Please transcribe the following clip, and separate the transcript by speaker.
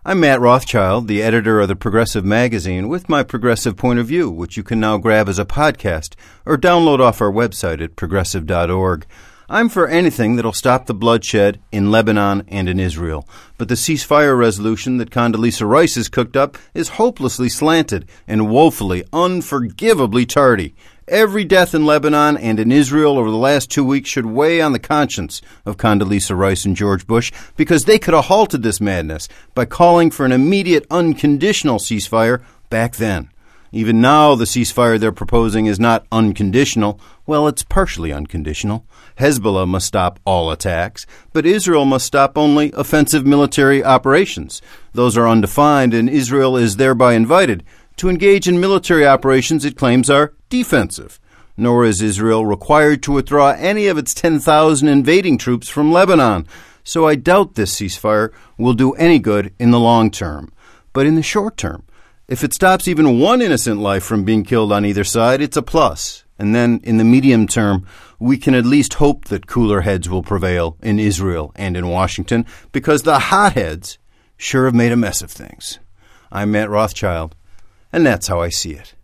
Speaker 1: I'm Matt Rothschild, the editor of the Progressive Magazine, with my progressive point of view, which you can now grab as a podcast or download off our website at progressive.org. I'm for anything that'll stop the bloodshed in Lebanon and in Israel. But the ceasefire resolution that Condoleezza Rice has cooked up is hopelessly slanted and woefully, unforgivably tardy. Every death in Lebanon and in Israel over the last 2 weeks should weigh on the conscience of Condoleezza Rice and George Bush, because they could have halted this madness by calling for an immediate, unconditional ceasefire back then. Even now, the ceasefire they're proposing is not unconditional. Well, it's partially unconditional. Hezbollah must stop all attacks, but Israel must stop only offensive military operations. Those are undefined, and Israel is thereby invited to engage in military operations it claims are defensive. Nor is Israel required to withdraw any of its 10,000 invading troops from Lebanon. So I doubt this ceasefire will do any good in the long term. But in the short term, if it stops even one innocent life from being killed on either side, it's a plus. And then in the medium term, we can at least hope that cooler heads will prevail in Israel and in Washington, because the hotheads sure have made a mess of things. I'm Matt Rothschild, and that's how I see it.